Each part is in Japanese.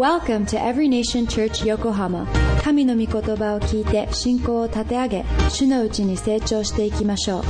Welcome to Every Nation Church Yokohama. 神の御言葉を聞いて信仰を立て上げ、主のうちに成長していきましょう。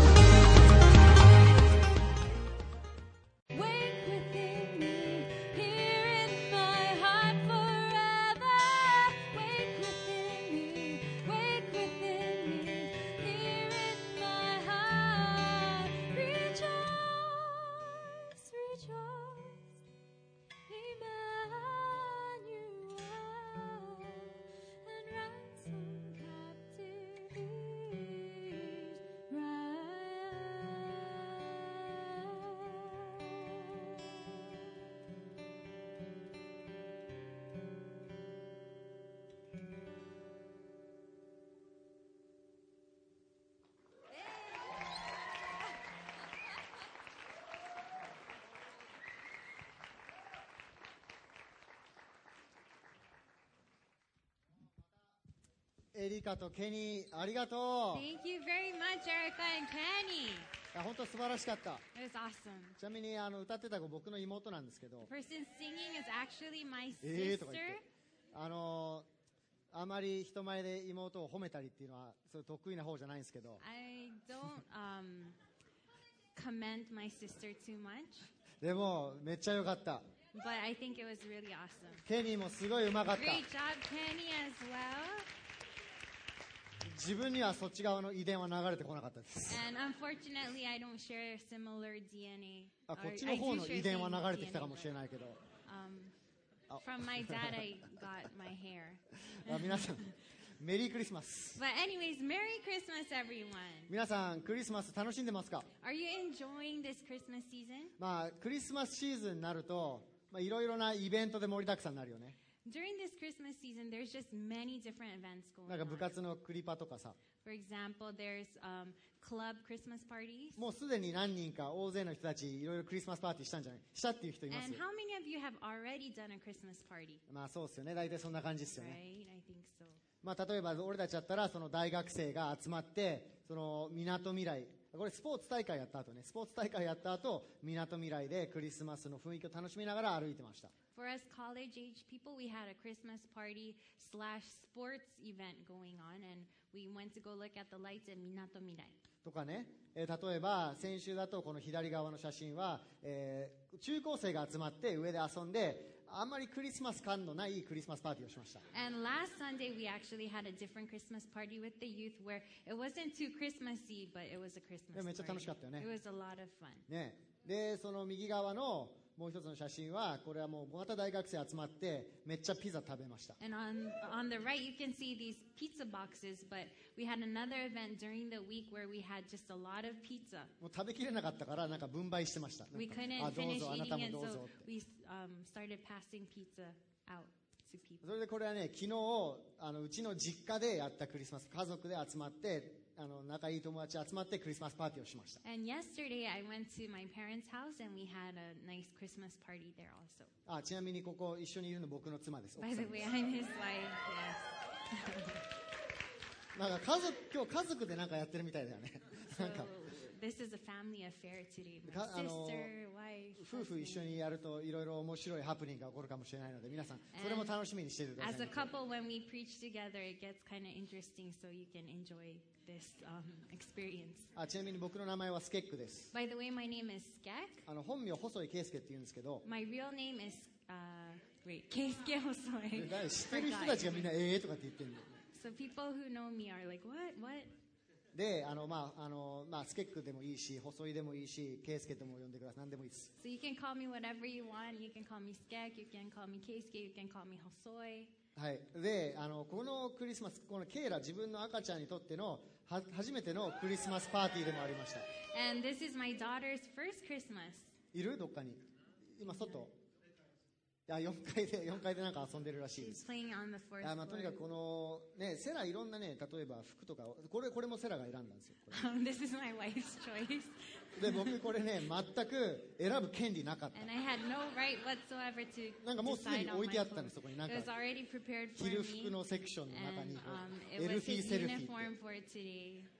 エリカとケニー、ありがとう。 Thank you very much, Erica and Kenny. 本当素晴らしかった。 It was awesome. ちなみに歌ってた子、僕の妹なんですけど、 The person singing is actually my とか sister. 言ってあまり人前で妹を褒めたりっていうのはそういう得意な方じゃないんですけど、 I don't commend my sister too much, でもめっちゃ良かった。 but I think it was really awesome. ケニーもすごいうまかった。 Great job, Kenny, as well. 自分にはそっち側の遺伝は流れてこなかったです。 And unfortunately, I don't share similar DNA. こっちの方の遺伝は流れてきたかもしれないけど、 From my dad, I got my hair. 皆さんメリークリスマス。 But anyways, Merry Christmas, everyone. 皆さんクリスマス楽しんでますか？ Are you enjoying this Christmas season? クリスマスシーズンになるといろいろなイベントで盛りだくさんになるよね。 During this Christmas season, there's just many different events going なんか部 on. 活のクリパとかさ、 For example, there's club Christmas parties. もうすでに何人か大勢の人たちいろいろクリスマスパーティーしたんじゃない？したっていう人います？ And how many of you have already done a Christmas party? そうですよね。大体そんな感じですよね。 Right? I think so. 例えば俺たちだったらその大学生が集まってそのみなとみらい、これスポーツ大会やった後ね、スポーツ大会やった後みなとみらいでクリスマスの雰囲気を楽しみながら歩いてました。 For us college-age people, we had a Christmas party slash sports event going on, and we went to go look at the lights in Minato Mirai. とかね、例えば先週だとこの左側の写真は、中高生が集まって上で遊んであんまりクリスマス感のないクリスマスパーティーをしました。 And last Sunday, we actually had a different Christmas party with the youth where it wasn't too Christmassy, but it was a Christmas めっちゃ楽し party. かったよね。 It was a lot of fun. ね、でその右側のもう一つの写真はこれはもうまた大学生集まってめっちゃピザ食べました。 And on the right, you can see these pizza boxes, but we had another event during the week where we had just a lot of pizza. もう食べきれなかったからなんか分配してました。 We なんか couldn't どう finish ぞあなた eating も it, どう so ぞって。 we started passing pizza out to people. それでこれはね昨日うちの実家でやったクリスマス、家族で集まって仲いい友達集まってクリスマスパーティーをしました。 And yesterday, I went to my parents' house and we had a nice Christmas party there also. ちなみにここ一緒にいるの僕の妻です。 By 奥さ the んで way, す。 I'm his wife, yes. なんか今日家族でなんかやってるみたいだよね。なんか So this is a family affair today. My か sister, wife, 夫婦一緒 husband. にやるといろいろ面白いハプニングが起こるかもしれないので皆さんそれも楽しみにしていてください As a ね。 couple, when we preach together, it gets kind of interesting, so you can enjoy this experience. ちなみに僕の名前はスケックです。 By the way, my name is Skek. 本名細井圭介って言うんですけど、 My real name is Keisuke Hosoi. 知ってる人たちがみんなとかって言ってるんだよ。 So people who know me are like, what? でスケックでもいいし細井でもいいし圭介とも呼んでください。何でもいいです。 So you can call me whatever you want. You can call me Skek, you can call me Keisuke, you can call me Hosoi. はい、でこのクリスマス、このケイラ自分の赤ちゃんにとっての初めてのクリスマスパーティーでもありました。 And this is my daughter's first Christmas. いる？どっかに今外4階でなんか遊んでるらしいで She's す。 playing on the fourth とにかく floor. このねセラいろんなね例えば服とかこれもセラが選んだんですよ。これ This is my wife's choice. で僕これね全く選ぶ権利なかった。 And I had no right whatsoever to なんかもうすで decide に on 置い my てあったん clothes. です。そこになん It か was already prepared 着 for る me. 服のセクションの中 And に it エル was フィー his セルフィーって uniform for today.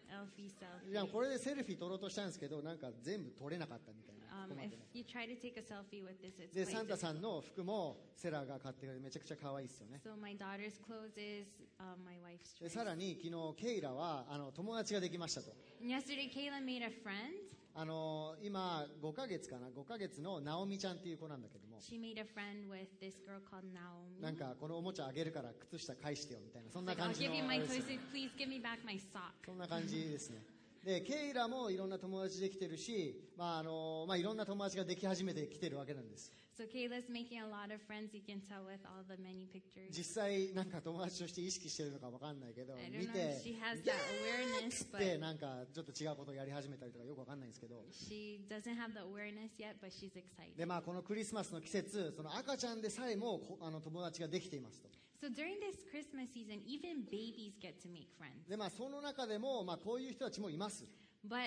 Elfie いや selfie. これでセルフィー撮ろうとしたんですけどなんか全部撮れなかったみたいな。困っ If てます。 you try to take a selfie with this, it's で quite サンタさ difficult. んの服もセラが買ってくれてめちゃくちゃ可愛いですよね。 So my daughter's clothes is my wife's で choice. さらに昨日ケイラは友達ができましたと。 And yesterday, Kayla made a friend. 今5ヶ月かな、5ヶ月のナオミちゃんっていう子なんだけども、 She made a friend with this girl called Naomi. なんかこのおもちゃあげるから靴下返してよみたいな、そんな Like, I'll 感じ give の you あ my れです toys, よね。 please give me back my sock. そんな感じですね。でケイラもいろんな友達できてるし、いろんな友達ができ始めてきてるわけなんです。 So Kayla's making a lot of friends. You can tell with all the many pictures. 実際なんか友達として意識してるのかわかんないけど、 I 見 don't know て if she has that awareness, で but なんかちょっと違うことをやり始めたりとかよくわかんないんですけど、 she doesn't have the awareness yet, but she's excited. でこのクリスマスの季節、その赤ちゃんでさえも友達ができていますと。 So during this Christmas season, even babies get to make friends. でその中でもこういう人たちもいます。 But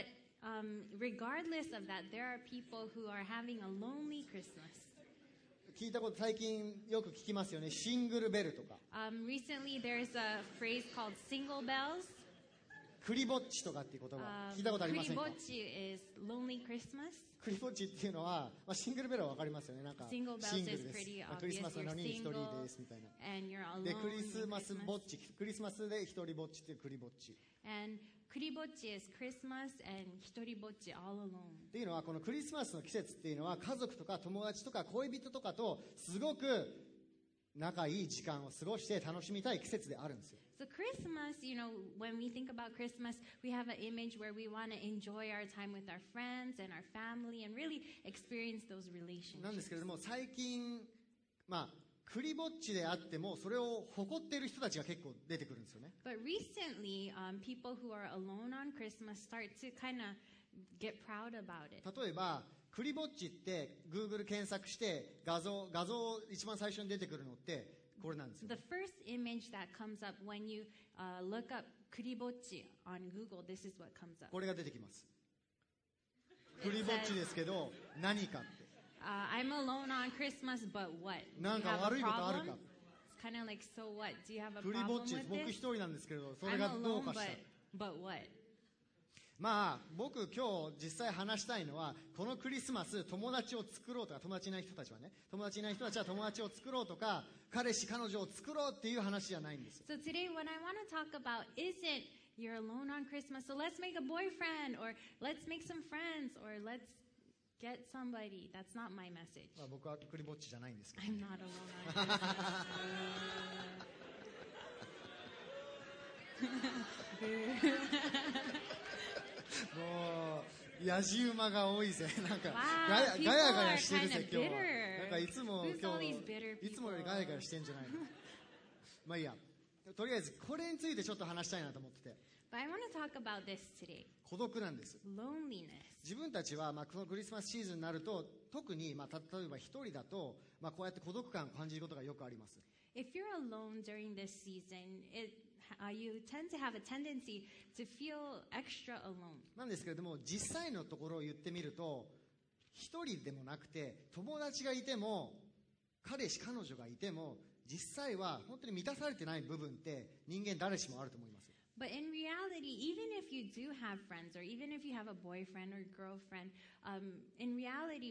regardless of that, there are people who are having a lonely Christmas. 聞いたこと最近よく聞きますよね。シングルベルとか Recently, there's a phrase called single bells. クリぼっちとかっていう言葉聞いたことありませんか？ Kuribochi is lonely Christmas. クリぼっちっていうのは、シングルベルはわかりますよね。なんか Single シン bells グ is ルです。 pretty クリス obvious. マスな You're のに一人 single ですみたいな。 and you're alone でクリス in マス Christmas. ぼっち、クリスマスで一人ぼっちっていうクリぼっち。 And kuribochi is Christmas and hitoribochi all alone. っていうのはこのクリスマスの季節っていうのは家族とか友達とか恋人とかとすごく仲いい時間を過ごして楽しみたい季節であるんですよ。 So Christmas, when we think about Christmas, we have an image where we want to enjoy our time with our friends and our family and really experience those なんです relationships. けれども最近クリぼっちであってもそれを誇っている人たちが結構出てくるんですよね。 But recently, people who are alone on Christmas start to kind of get proud about it. 例えばクリぼっちって Google 検索して画像一番最初に出てくるのってこれなんですよ。 The first image that comes up when you look up kuribochi on Google, this is what comes up. これが出てきます。クリぼっちですけど何かって I'm alone on Christmas, but what? Do なん you か have a 悪いことある problem? か。 It's kind of like, so what? Do you have a クリぼっ problem ちです。 with 僕 this? 一人なんですけれどそれ I'm がどう alone, かした。 but what? 僕今日実際話したいのはこのクリスマス友達を作ろうとか、友達いない人たちはね、友達いない人たちは友達を作ろうとか彼氏彼女を作ろうっていう話じゃないんですよ。 So today, what I want to talk about isn't you're alone on Christmas, so let's make a boyfriend, or let's make some friends, or let's get somebody. That's not my message. 僕はクリぼっちじゃないんですけど I'm not alone on Christmas. もう野じ馬が多いぜ。なんか Wow, ガヤガヤしてる people ぜ are 今日は。 kinda なんかいつも Who's 今 all 日 these bitter いつもよりガヤガヤしてんじゃないの。いいや、とりあえずこれについてちょっと話したいなと思ってて、 But I want to talk about this today. 孤独なんです。 Loneliness. 自分たちは、このクリスマスシーズンになると特に、例えば一人だと、こうやって孤独感を感じることがよくあります。 If you're alone during this season, you tend to have a tendency to feel extra alone. なんですけれども実際のところを言ってみると一人でもなくて友達がいても彼氏彼女がいても実際は本当に満たされてない部分って人間誰しもあると思います。 But in reality, even if you do have friends, or even if you have a boyfriend or girlfriend, in reality,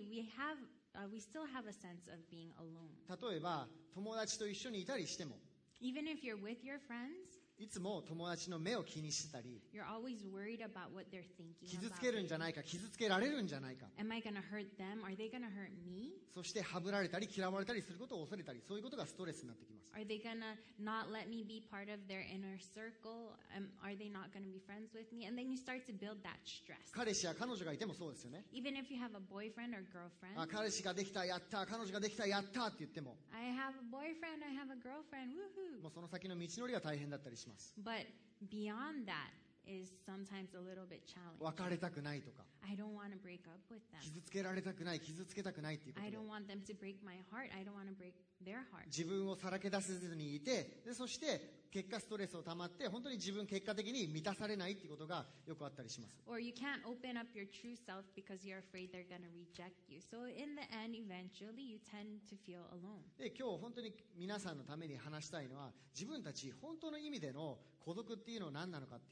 we still have a sense of being alone. 例えば友達と一緒にいたりしても Even if you're with your friends, いつも友達の目を気にしてたり you're always worried about what they're thinking 傷つ about けるん me. じゃないか傷つけられるんじゃないか Am I going to hurt them? Are they going to hurt me? そしてはぶられたり嫌われたりすることを恐れたりそういうことがストレスになってきます。 Are they going to not let me be part of their inner circle? Are they not going to be friends with me? And then you start to build that stress. 彼氏や彼女がいてもそうですよね。 Even if you have a boyfriend or girlfriend. 彼氏ができたやった彼女ができたやったって言っても I have a boyfriend, I have a girlfriend, woohoo. もうその先の道のりが大変だったりします。 But beyond that is sometimes a little bit challenging. 別れたくないとか I don't want to break up with them. 傷つけられたくない傷つけたくないっていうこ I とで don't want them to break my heart. I don't want to break their heart. 自分をさらけ出せずにいてでそして結果ストレスを溜まって本当に自分結果的に満たされないっていうことがよくあったりします。 Or you can't open up your true self because you're afraid they're going to reject you. So in the end, eventually, you tend to feel alone. で今日本当に皆さんのために話したいのは自分たち本当の意味での孤独っていうのは何なのかっていうのを知っ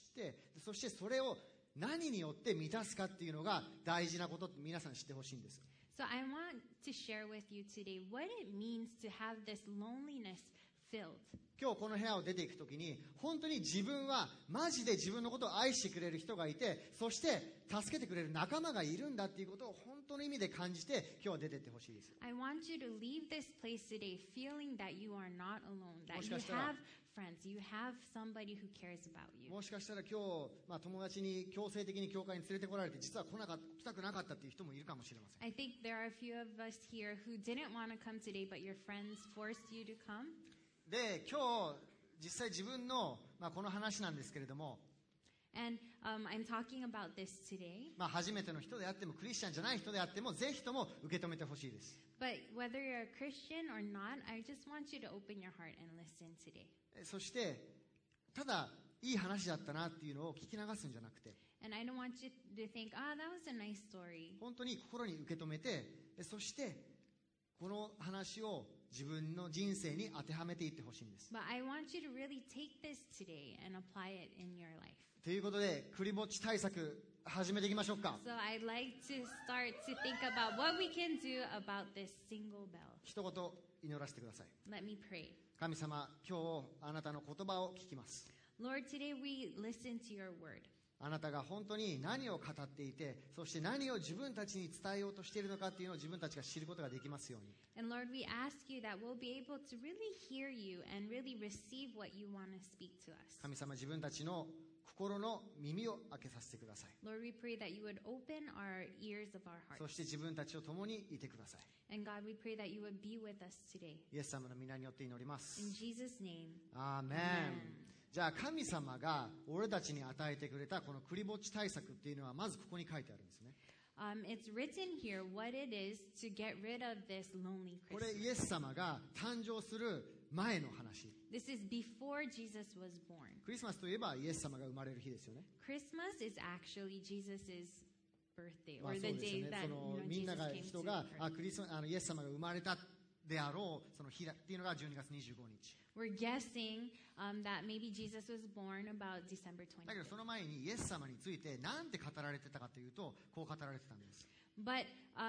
ってそしてそれを何によって満たすかっていうのが大事なことって皆さん知ってほしいんです。 So I want to share with you today what it means to have this loneliness filled. 今日この部屋を出ていくときに本当に自分はマジで自分のことを愛してくれる人がいてそして助けてくれる仲間がいるんだっていうことを本当の意味で感じて今日は出ていってほしいです。 I want you to leave this place today feeling that you are not alone, that you have friends, you have somebody who cares about you. もしかしたら今日、友達に強制的に教会に連れてこられて実は来たくなかったっていう人もいるかもしれません。 I think there are a few of us here who didn't want to come today, but your friends forced you to come. で今日実際自分の、この話なんですけれども、 And I'm talking about this today. 初めての人であってもクリスチャンじゃない人であってもぜひとも受け止めてほしいです。 But whether you're a Christian or not, I just want you to open your heart and listen today. そしてただいい話だったなっていうのを聞き流すんじゃなくて And I don't want you to think, that was a nice story. 本当に心に受け止めてそしてこの話を自分の人生に当てはめていってほしいんです。 But I want you to really take this today and apply it in your life. ということでクリぼっち対策始めていきましょうか。 So I'd like to start to think about what we can do about this single bell. 一言祈らせてください。 Let me pray. 神様、今日あなたの言葉を聞きます。 Lord, today we listen to your word. あなたが本当に何を語っていてそして何を自分たちに伝えようとしているのかっていうのを自分たちが知ることができますように。 And Lord, we ask you that we'll be able to really hear you and really receive what you want to speak to us. 神様、自分たちの心の耳を開けさせてください。 Lord, we pray that you would open our ears of our そ hearts. して自分たちと共にいてください。 And God, we pray that you would be with us today. イエス様の皆によって祈ります。 In Jesus' name. アーメン。じゃあ神様が俺たちに与えてくれたこのクリぼっち対策っていうのはまずここに書いてあるんですね。 It's written here what it is to get rid of this lonely これ Christmas. イエス様が誕生する前の話。 This is before Jesus was born. クリスマスといえばイエス様が生まれる日ですよね。 Christmas is actually Jesus' birthday まあ or そう the ですよ day ね。 that その you know, みんな Jesus が came 人 to が earth. イエス様が生まれたであろうその日だっていうのが12月25日。 We're guessing that maybe Jesus was born about December だけど 25th. その前にイエス様について何て語られてたかというとこう語られてたんです。 But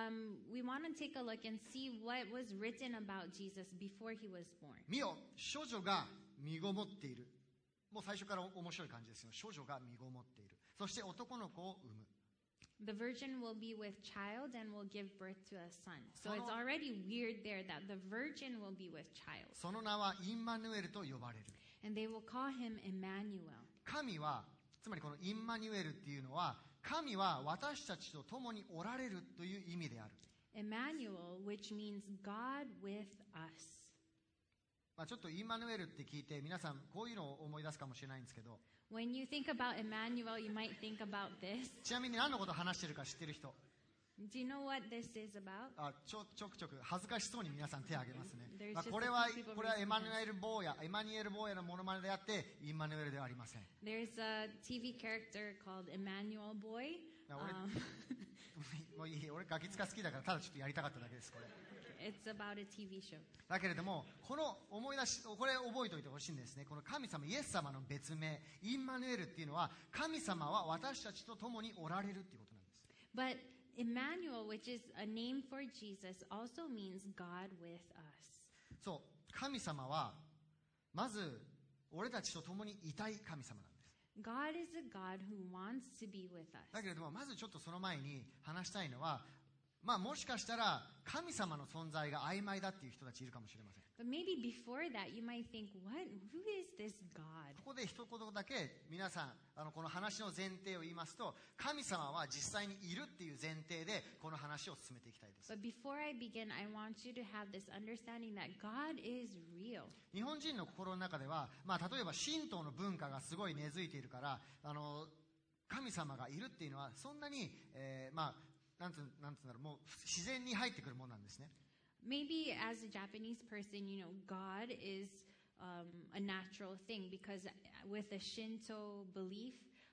we want to take a look and see what was written about Jesus before he was born. 見よ、処女が身ごもっている。もう最初から面白い感じですよ。処女が身ごもっている。そして男の子を産む。 The virgin will be with child and will give birth to a son. So it's already weird there that the virgin will be with child. その名はインマヌエルと呼ばれる。 And they will call him Emmanuel. 神は、つまりこのインマニュエルっていうのは、神は私たちと共におられるという意味である。 Emmanuel, which means God with us. ちょっとインマヌエルって聞いて皆さんこういうのを思い出すかもしれないんですけど、 When you think about Emmanuel, you might think about this. ちなみに何のことを話してるか知ってる人、 Do you know what this is about? ちょく恥ずかしそうに皆さん手を挙げますね。 There's just これ a は few people エマニ raising ュエル坊やのモノマネであってインマヌエルではありません。 There's a TV character called Emmanuel Boy. もういい、俺ガキ使好きだからただちょっとやりたかっただけです。これ It's about a TV show. だけれどもこれ覚えておいてほしいんですね。この神様イエス様の別名インマヌエルっていうのは神様は私たちと共におられるっていうことなんです。 But Emmanuel, which is a name for Jesus, also means God with us. そう、神様はまず俺たちと共にいたい神様なんです。 God is a God who wants to be with us. だけれどもまずちょっとその前に話したいのは、もしかしたら神様の存在が曖昧だっていう人たちいるかもしれません。 But maybe before that, you might think, who is this God? ここで一言だけ皆さんこの話の前提を言いますと、神様は実際にいるっていう前提でこの話を進めていきたいです。 But before I begin, I want you to have this understanding that God is real. 日本人の心の中では、例えば神道の文化がすごい根付いているから神様がいるっていうのはそんなに、なんつうんだろう、もう自然に入ってくるものなんですね。 Maybe as a Japanese person, God is a natural thing because with a Shinto belief,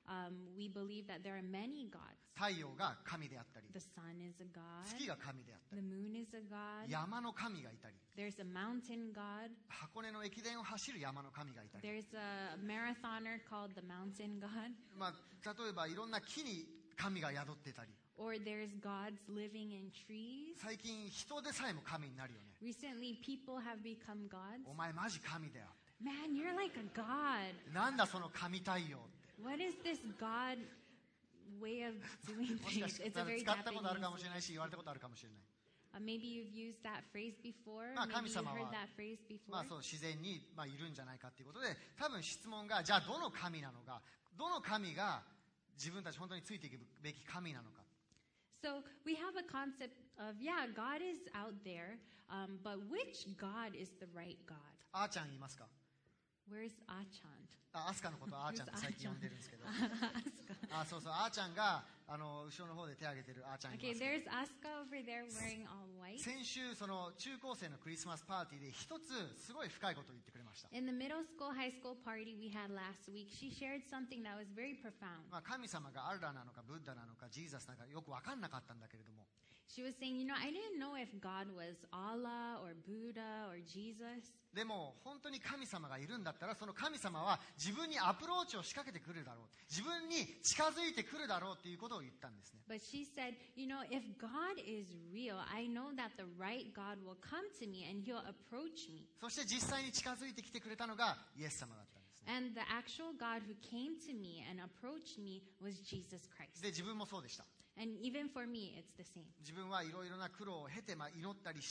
we believe that there are many gods. 太陽が神であったり、 The sun is a god. 月が神であったり、 The moon is a god. 山の神がいたり、 There's a mountain god. 箱根の駅伝を走る山の神がいたり、 There's a marathoner called the mountain god. 例えばいろんな木に神が宿ってたり、 Or there's gods living in trees. 最近人でさえも神になるよね。 Recently, people have become gods. お前マジ神だよ。 Man, you're like a god. なんだその神対応って。 What is this god way of doing もしか things? し It's た a ら very 使ったことあるかも Japanese. しれないし、言われたことあるかもしれない。 Maybe you've used that phrase before. まあ Maybe 神 you 様は heard that phrase before. そう自然にいるんじゃないかということで、多分質問がじゃあどの神なのか、どの神が自分たち本当についていくべき神なのか。 So we have a concept of, yeah, God is out there, but which God is the right God? あーちゃん言いますか。 Where's Achan? アスカのことをあーちゃんって最近呼んでるんですけど。 Asuka. そうそう、あーちゃんが後ろの方で手を挙げてるあーちゃんい Okay, ますけど。 there's Asuka over there wearing all white. 先週その中高生のクリスマスパーティーで一つすごい深いことを言ってくれました。 In the middle school, high school party we had last week, she shared something that was very profound. 神様がアッラーなのかブッダなのかジーザスなのかよく分かんなかったんだけれども、 She was saying, I didn't know if God was Allah or Buddha or Jesus. でも本当に神様がいるんだったら、その神様は自分にアプローチを仕掛けてくるだろう、自分に近づいてくるだろうということを言ったんですね。 But she said, if God is real, I know that the right God will come to me and he'll approach me. そして実際に近づいてきてくれたのがイエス様だったんですね。 And the actual God who came to me and approached me was Jesus Christ. で自分もそうでした。 And even for me, it's the same. 自分はいろいろな苦労を経て祈ったりして、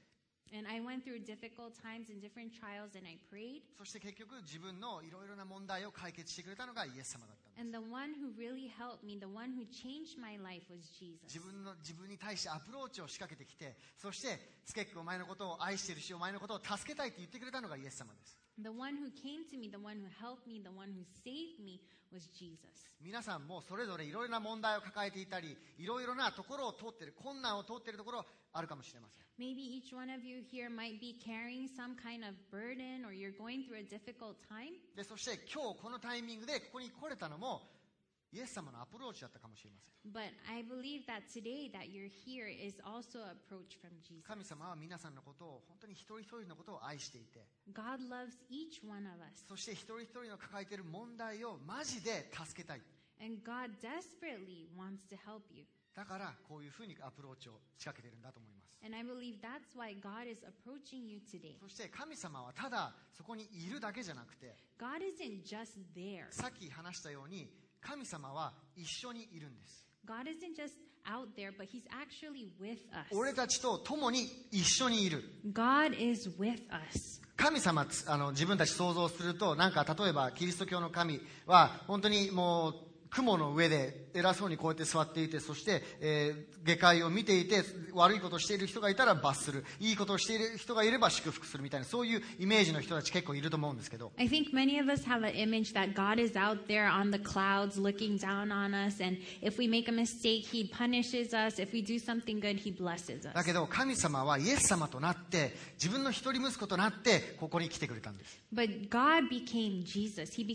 And I went through difficult times and different trials and I prayed. そして結局自分のいろいろな問題を解決してくれたのがイエス様だったんです。 And the one who really helped me, the one who changed my life was Jesus. 自分に対してアプローチを仕掛けてきて、そしてスケックお前のことを愛しているし、お前のことを助けたいと言ってくれたのがイエス様です。 The one who came to me, the one who helped me, the one who saved me was Jesus. 皆さんもそれぞれいろいろな問題を抱えていたり、いろいろなところを通っている、困難を通っているところあるかもしれません。 Maybe each one of you here might be carrying some kind of burden or you're going through a difficult time. でそして今日このタイミングでここに来れたのもイエス様のアプローチだったかもしれません。 But I believe that today that you're here is also an approach from Jesus. 神様は皆さんのことを本当に一人一人のことを愛していて、 God loves each one of us. そして一人一人の抱えている問題をマジで助けたい。 And God desperately wants to help you. だからこういうふうにアプローチを仕掛けているんだと思います。 And I believe that's why God is approaching you today. そして神様はただそこにいるだけじゃなくて、 God isn't just there. さっき話したように神様は一緒にいるんです。 God isn't just out there, but He's actually with us. 俺たちと共に一緒にいる。 God is with us. 神様自分たち想像すると、なんか例えばキリスト教の神は本当にもう雲の上で偉そうにこうやって座っていて、そして、下界を見ていて、悪いことをしている人がいたら罰する、いいことをしている人がいれば祝福するみたいな、そういうイメージの人たち結構いると思うんですけど、 I think many of us have an image that God is out there on the clouds looking down on us, and if we make a mistake, He punishes us. If we do something good, He blesses だ us. けど神様はイエス様となって自分の一人息子となってここに来てくれたんです。 But God became Jesus. He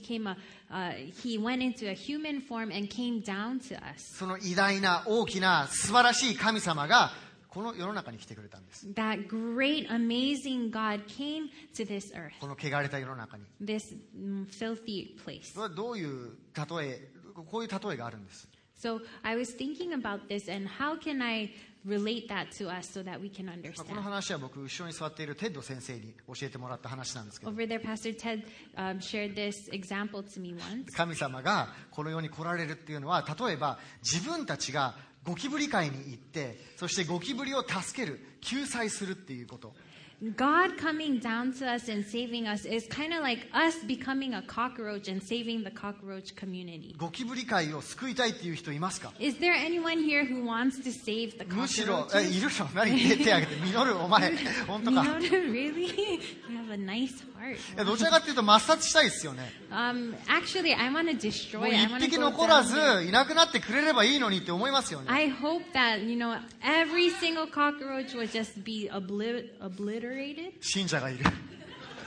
went into a human form and came down to us. その偉大な大きな素晴らしい神様がこの世の中に来てくれたんです。 That great, amazing God came to this earth, この汚れた世の中に。 this filthy place. それはどういう例え、こういう例えがあるんです。 So I was thinking about this and how can I relate that to us so that we can この understand. 話は僕後ろに座っているテッド先生に教えてもらった話なんですけど、 Over there, Pastor Ted shared this example to me once. 神様がこの世に来られるっていうのは、例えば自分たちがゴキブリ界に行って、そしてゴキブリを助ける、救済するっていうこと。 God coming down to us and saving us is kind of like us becoming a cockroach and saving the cockroach community. ゴキブリ界を救いたいっていう人いますか？ Is there anyone here who wants to save the むしろ、 cockroaches? いるの？何手挙げて、実るお前、本当か。 Really? You have a nice heart. どちらかっていうと抹殺したいですよね。 Actually, I want to も destroy う it. I 一 want to 匹 go 残ら down ず there. いなくなってくれればいいのにって思いますよね。 I hope that, every single cockroach would just be obliterated. 信者がいる。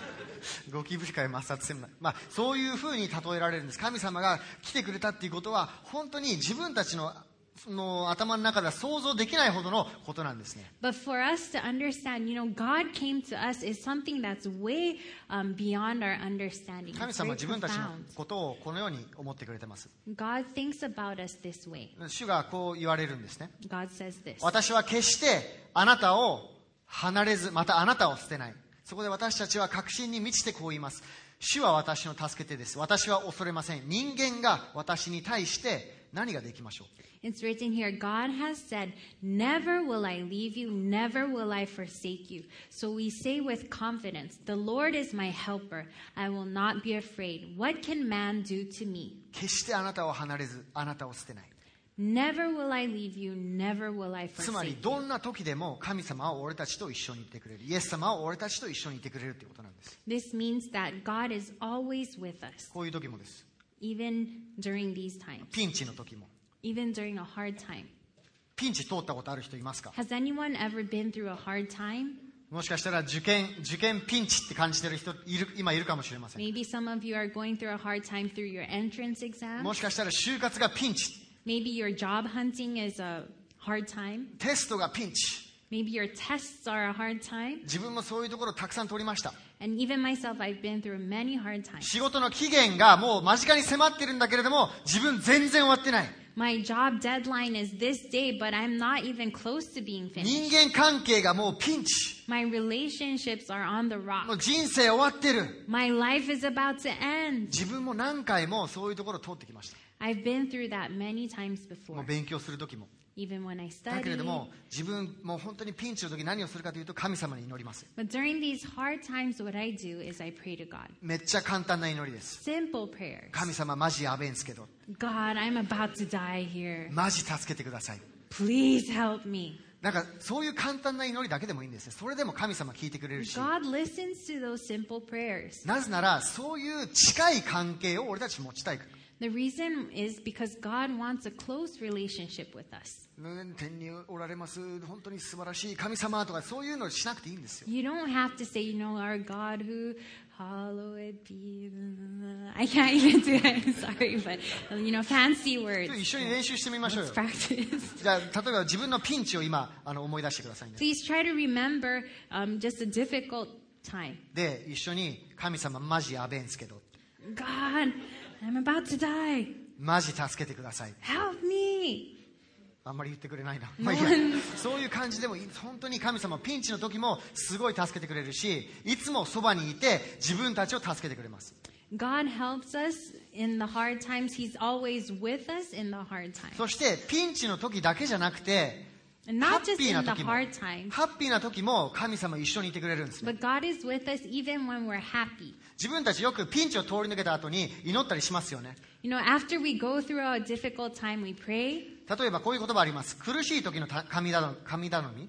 ゴキブリ界抹殺セミナー、そういうふうに例えられるんです。神様が来てくれたっていうことは本当に自分たちの頭の中では想像できないほどのことなんですね。 But for us to understand, God came to us is something that's way beyond our understanding. 神 It's 様は very 自分たちの profound. ことをこのように思ってくれてます。 God thinks about us this way. 主がこう言われるんですね。 God says this. 私は決してあなたを離れず、またあなたを捨てない。そこで私たちは確信に満ちてこう言います。主は私の助け手です。私は恐れません。人間が私に対して何ができましょう。 It's written here, God has said, never will I leave you, never will I forsake you. So we say with confidence, the Lord is my helper. I will not be afraid. What can man do to me? 決してあなたを離れず、あなたを捨てない。 Never will I leave you, never will I つまり forsake ど you. んな時でも神様は俺たちと一緒にいてくれる。イエス様は俺たちと一緒にいてくれるということなんです。 This means that God is always with us, こういう時もです。 even during these times, ピンチの時も。 even during a hard time. ピンチ通ったことある人いますか？ Has anyone ever been through a hard time? もしかしたら受験ピンチって感じてる人今いるかもしれません。 Maybe some of you are going through a hard time through your entrance exam. もしかしたら就活がピンチ、 Maybe your job hunting is a hard time. テストがピンチ。 Maybe your tests are a hard time. 自分もそういうところたくさん通りました。 And even myself, I've been through many hard times. 仕事の期限がもう間近に迫ってるんだけれども、自分全然終わってない。 My job deadline is this day, but I'm not even close to being 人 finished. 間関係がもうピンチ。 My relationships are on the もう rock. 人生終わってる。 My life is about to end. 自分も何回もそういうところを通ってきました。 I've been through that many times もう before, 勉強する時も。 even when I だけれ study. ども自分もう本当にピンチの時何をするかというと神様に祈ります。 But during these hard times, what I do is I pray to God. めっちゃ簡単な祈りです。 Simple prayers. 神様マジやべえんすけど、 God, I'm about to die here. マジ助けてください。 Please help me. なんかそういう簡単な祈りだけでもいいんですね。それでも神様聞いてくれるし、 God listens to those simple prayers. なぜならそういう近い関係を俺たち持ちたいから。 The reason is because God wants a close relationship with us. 天におられます本当に素晴らしい神様とかそういうのしなくていいんですよ。 You don't have to say, our God who hallowed be. I can't even do it. Sorry, but fancy ちょっ words. と一緒に練習してみましょうよ。 Let's practice. じゃあ例えば自分のピンチを今思い出してくださいね。 Please try to remember just a difficult time. で一緒に神様マジやべえんすけど、 God, I'm about to die. マジ助けてください。 Help me. あんまり言ってくれないな。まあいいや、そういう感じでも本当に神様ピンチの時もすごい助けてくれるし、いつもそばにいて自分たちを助けてくれます。 God helps us in the hard times. He's always with us in the hard times. そしてピンチの時だけじゃなくて、 And ハ not ッ just ピー in な the 時も hard times, ハッピーな時も神様一緒にいてくれるんですね。 but God is with us even when we're happy. 自分たちよくピンチを通り抜けた後に祈ったりしますよね。 After we go through a difficult time, we pray. 例えばこういう言葉あります。苦しい時の神頼み。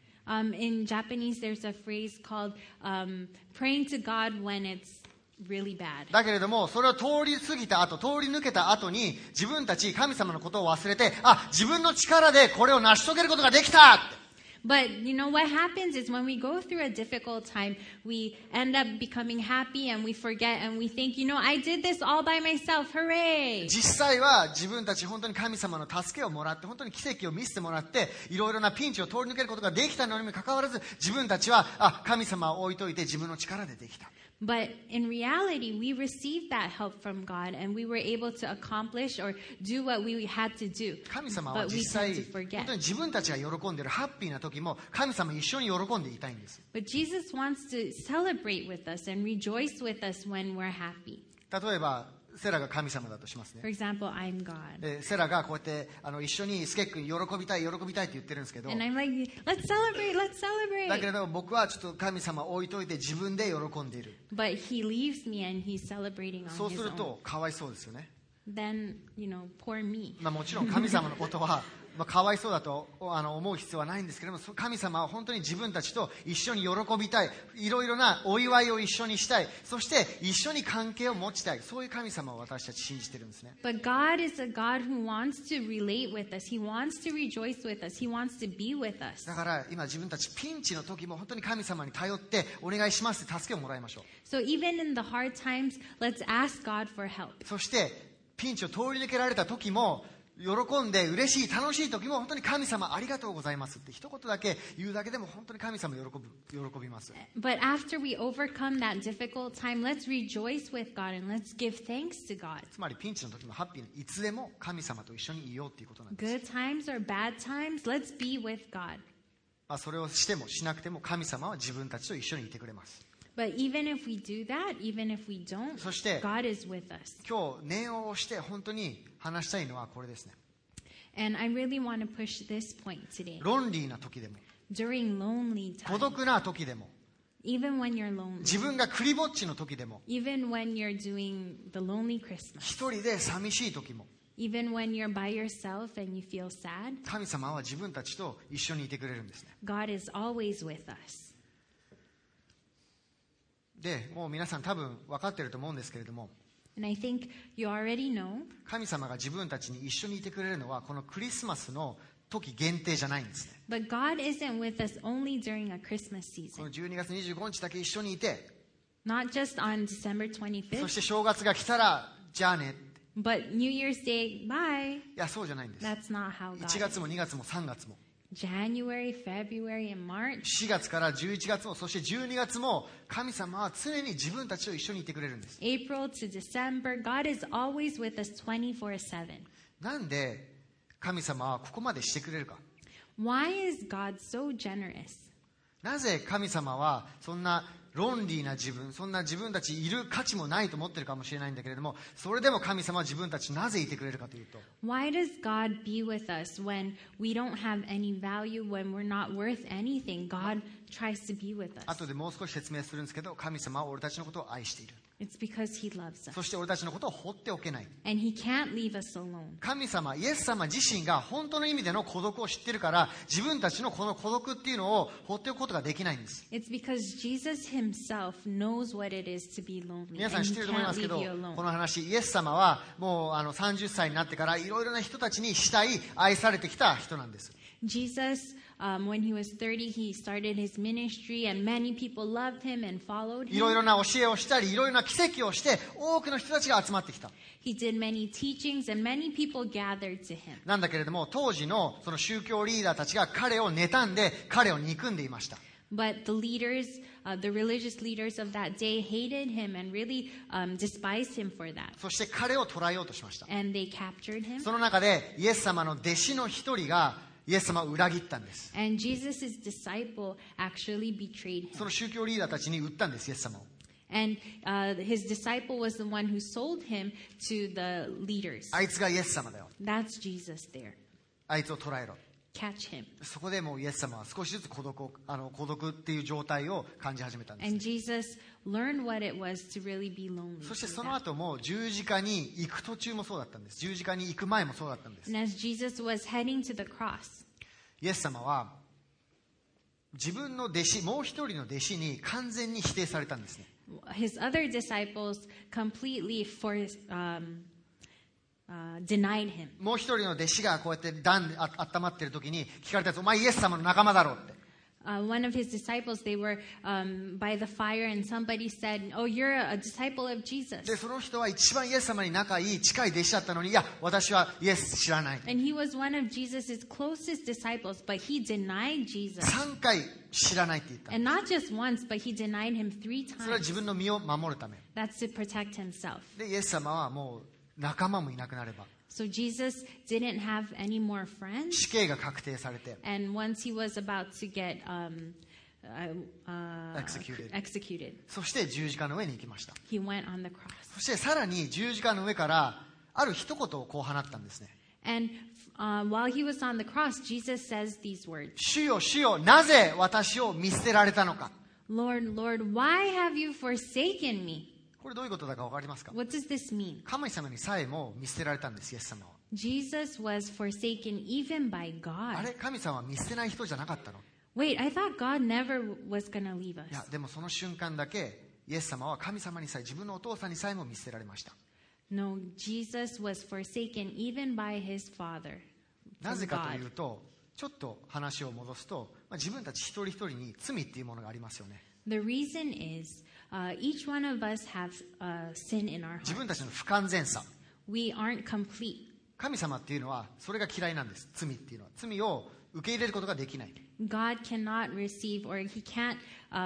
In Japanese, there's a phrase called praying to God when it's really bad. だけれどもそれを通り過ぎた後、通り抜けた後に自分たち神様のことを忘れて、自分の力でこれを成し遂げることができたって。 But what happens is when we go through a difficult time, we end up becoming happy and we forget and we think, I did this all by myself. Hooray! 実際は自分たち本当に神様の助けをもらって、本当に奇跡を見せてもらって、いろいろなピンチを通り抜けることができたのにもかかわらず、自分たちは神様を置いといて自分の力でできた。 But in reality, we received that help from God and we were able to accomplish or do what we had to do. 神様は But we 実際 tend to 本 forget. 当に自分たちが喜んでいるハッピーな時も神様一緒に喜んでいたいんです。 But Jesus wants to celebrate with us and rejoice with us when we're happy. 例えばセラが神様だとしますね。 For example, I'm God. でセラがこうやって一緒にスケックに喜びたいって言ってるんですけど、 And I'm like, let's celebrate, let's だけ celebrate. れども僕はちょっと神様を置いといて自分で喜んでいる。 But he leaves me and he's celebrating on そうす his る own. とかわいそうですよね。 then, poor me. もちろん神様のことはかわいそうだと思う必要はないんですけれども、神様は本当に自分たちと一緒に喜びたい、いろいろなお祝いを一緒にしたい、そして一緒に関係を持ちたい、そういう神様を私たち信じてるんですね。 But God is a God who wants to relate with us. He wants to rejoice with us. He wants to be with us. だから今自分たちピンチの時も本当に神様に頼ってお願いしますって助けをもらいましょう。 So even in the hard times, let's ask God for help. そしてピンチを通り抜けられた時も、喜んで嬉しい楽しい時も本当に神様ありがとうございますって一言だけ言うだけでも本当に神様喜びます。 But after we overcome that difficult time, let's rejoice with God and let's give thanks to God. つまりピンチの時もハッピーにいつでも神様と一緒にいようっていうことなんです。 Good times or bad times, let's be with God. それをしてもしなくても神様は自分たちと一緒にいてくれます。 But even if we do that, even if we don't, そして God is with us. 今日念を押して本当に話したいのはこれですね。 And I really want to push this point today. ロンリーな時でも During lonely 孤 times, 独な時でも even when you're lonely, 自分がクリぼっちの時でも even when you're doing the lonely Christmas, 一人で寂しい時も even when you're by yourself and you feel sad, 神様は自分たちと一緒にいてくれるんですね。 God is always with us. でもう皆さん多分分かってると思うんですけれども、 And I think you already know 神様が自分たちに一緒にいてくれるのはこのクリスマスの時限定じゃないんですね。 But God isn't with us only during a Christmas この season. 12月25日だけ一緒にいて、 Not just on December そ 25th, して正月が来たらじゃあね、 but New Year's Day, bye. いやそうじゃないんです。 That's not how God 1 is. 月も2月も3月も January, February, and March, 4月から11月もそして12月も神様は常に自分たちと一緒にいてくれるんです。 April to December, God is always with us 24/7. なんで神様はここまでしてくれるか。 Why is God so generous? なぜ神様はそんなロンリーな自分、そんな自分たちいる価値もないと思ってるかもしれないんだけれども、それでも神様は自分たちなぜいてくれるかというと、 Why does God be with us when we don't have any value, when we're not worth anything? God tries to be with us. 後でもう少し説明するんですけど、神様は俺たちのことを愛している。 It's because He loves us. そして俺たちのことを放っておけない。 And He can't leave us alone. 神様、イエス様自身が本当の意味での孤独を知っているから、自分たちのこの孤独っていうのを放っておくことができないんです。 It's because Jesus Himself knows what it is to be lonely. 皆さん And 知っ He ていると思いま can't すけど、 leave you こ alone. の話、イエス様はもう30歳になってからいろいろな人たちに慕い愛されてきた人なんです。 Jesus, when He was 30, He started His ministry and many people loved Him and followed いろいろ Him. な教えをしたり、いろいろな奇跡をして多くの人たちが集まってきた。 He did many teachings and many people gathered to Him. なんだけれども、当時のその宗教リーダーたちが彼を妬んで、彼を憎んでいました。 But the leaders, the religious leaders of that day hated Him and really despised Him for that. そして彼を捕らえようとしました。 And they captured Him. その中でイエス様の弟子の一人がイエス様を裏切ったんです。 And Jesus' disciple actually betrayed そ Him. の宗教リーダーたちに売ったんです、イエス様を。 And his disciple was the one who sold Him to the leaders. あいつがイエス様だよ。 That's Jesus there. あいつを捕らえろ。 Catch Him. そこでもうイエス様は少しずつ孤独っていう状態を感じ始めたんです。 And Jesus learned what it was to really be lonely. そして through その that. 後も十字架に行く途中もそうだったんです。十字架に行く前もそうだったんです。 And as Jesus was heading to the cross, イエス様は自分の弟子、もう一人の弟子に完全に否定されたんですね。 his other disciples completely denied him. もう一人の弟子がこうやって温まってる時に聞かれたやつ、お前イエス様の仲間だろうって。 One of his disciples, they were by the fire, and somebody said, "Oh, you're a disciple of Jesus." で、その人は一番イエス様に仲いい近い弟子だったのに、いや、私はイエス知らない。 And he was one of Jesus' closest disciples, but he denied Jesus. 3回知らないって言った。 And not just once, but he denied him 3 それは times. 自分の身を守るため。 That's to protect himself. で、イエス様はもう仲間もいなくなれば、 So Jesus didn't have any more friends. 死刑が確定されて、 And once he was about to get executed. そして十字架の上に行きました。 he went on the cross. そしてさらに十字架の上からある一言をこう放ったんですね。 And while he was on the cross, Jesus says these words, 主よ主よ、なぜ私を見捨てられたのか。 Lord, Lord, why have you forsaken me? これどういうことだか分かりますか？ What does this mean? 神様にさえも見捨てられたんです、イエス様は。 Jesus was forsaken even by あ God. れ、神様は見捨てない人じゃなかったの？ Wait, I thought God never was going to leave いや、 us. でもその瞬間だけイエス様は神様にさえ、自分のお父さんにさえも見捨てられました。 No, Jesus was forsaken even by his Father. な From ぜかとい God. うと、ちょっと話を戻すと、自分たち一人一人に罪っていうものがありますよね。 The reason is each one of us have sin in our 自分 heart. たちの不完全さ。 We aren't complete. 神様っていうのはそれが嫌いなんです。罪っていうのは、罪を受け入れることができない。 God cannot receive or he can't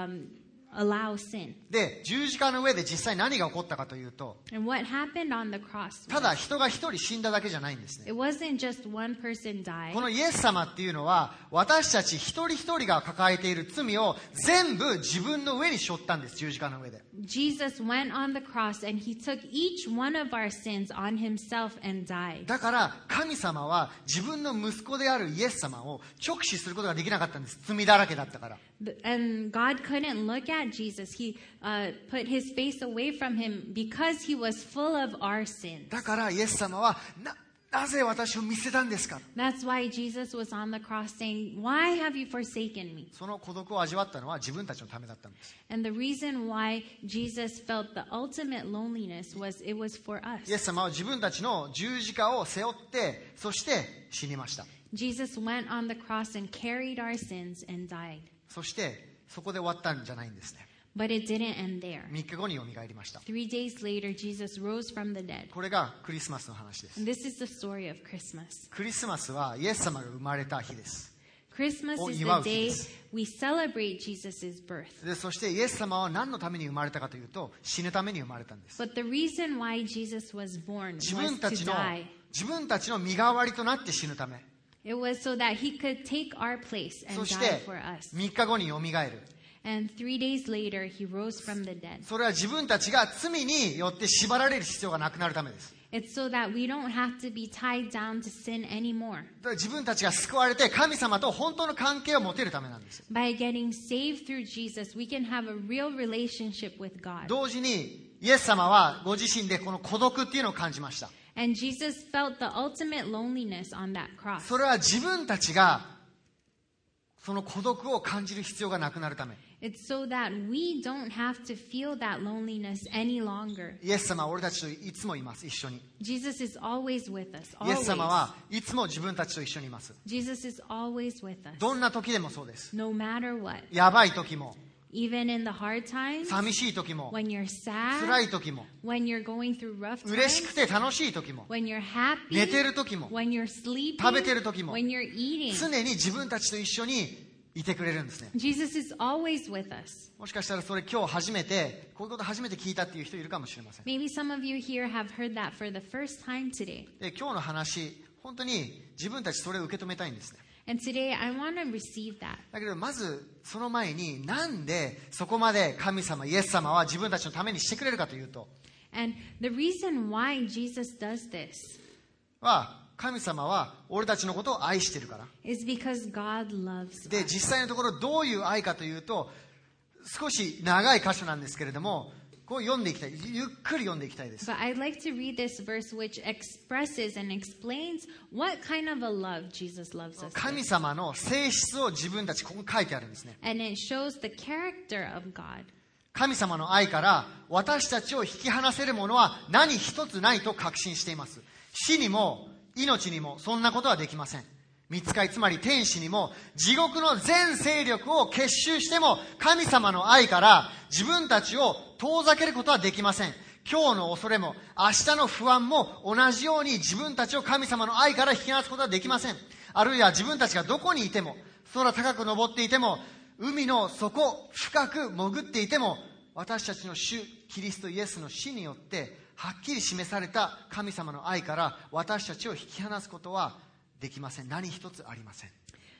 allow sin. で、十字架の上で実際何が起こったかというと、 And what happened on the cross? ただ人が一人死んだだけじゃないんですね。 It wasn't just one person died. このイエス様っていうのは、私たち一人一人が抱えている罪を全部自分の上に背負ったんです、十字架の上で。 Jesus went on the cross and he took each one of our sins on himself and died. だから神様は自分の息子であるイエス様を直視することができなかったんです。罪だらけだったから。 And God couldn't look at Jesus. He put his face away from him because he was full of our sins. だからイエス様はなぜ私を見捨てたんですか？ That's why Jesus was on the cross saying, "Why have you forsaken me?" その孤独を味わったのは自分たちのためだったんです。 And the reason why Jesus felt the ultimate loneliness was it was for イエ us. ス様は自分たちの十字架を背負って、そして死にました。 Jesus went on the cross and carried our sins and died. そしてそこで終わったんじゃないんですね。 But it didn't end there. 3日後によみがえりました。 3 days later, Jesus rose from the dead. これがクリスマスの話です。 And this is the story of Christmas. クリスマスはイエス様が生まれた日です。 Christmas is the 祝う日 day です。 we celebrate Jesus' birth. で、そしてイエス様は何のために生まれたかというと、死ぬために生まれたんです。 But the reason why Jesus was born 自 was 分た to ちの die. 身代わりとなって死ぬため。 It was so that he could take our place そ and し die て for us. 3日後によみがえる。 And 3 days later, he rose from the dead. それは自分たちが罪によって縛られる必要がなくなるためです。 It's so that we don't have to be tied down to sin anymore. だから自分たちが救われて神様と本当の関係を持てるためなんです。 By getting saved through Jesus, we can have a real relationship with God. 同時にイエス様はご自身でこの孤独っていうのを感じました。 And Jesus felt the ultimate loneliness on that cross. それは自分たちがその孤独を感じる必要がなくなるため。 It's so that we don't have to feel that loneliness any longer. イエス様は俺たちといつもいます、一緒に。 Jesus is always with us. イエス様 Always. はいつも自分たちと一緒にいます。 Jesus is always with us. どんな時でもそうです。 No matter what. やばい時も、 Even in the hard times, 寂しい時も、 when you're 辛 sad, い時も、 when you're going through rough 嬉し times, くて楽しい時も、 when you're happy, 寝てる時も、 when you're sleeping, 食べてる時も、 when you're eating. 常に自分たちと一緒にいてくれるんですね。 Jesus is always with us. もしかしたらそれ今日初めて、こういうこと初めて聞いたっていう人いるかもしれません。 Maybe some of you here have heard that for the first time today. で、今日の話、本当に自分たちそれを受け止めたいんですね。 And today I want to receive that. だけどまずその前に、なんでそこまで神様、イエス様は自分たちのためにしてくれるかというと、 And the reason why Jesus does this 神様は俺たちのことを愛してるから。 is because God loves で、 us. 実際のところどういう愛かというと、少し長い箇所なんですけれども、こう読んでいきたい。ゆっくり読んでいきたいです。 But I'd like to read this verse which expresses and explains what kind of a love Jesus loves us 神 with. 様の性質を自分たち、ここに書いてあるんですね。 And it shows the character of God. 神様の愛から私たちを引き離せるものは何一つないと確信しています。死にも命にもそんなことはできません。御使い、つまり天使にも地獄の全勢力を結集しても神様の愛から自分たちを遠ざけることはできません。今日の恐れも明日の不安も同じように自分たちを神様の愛から引き離すことはできません。あるいは自分たちがどこにいても、空高く登っていても、海の底深く潜っていても、私たちの主キリストイエスの死によってはっきり示された神様の愛から私たちを引き離すことはできません。何一つありません。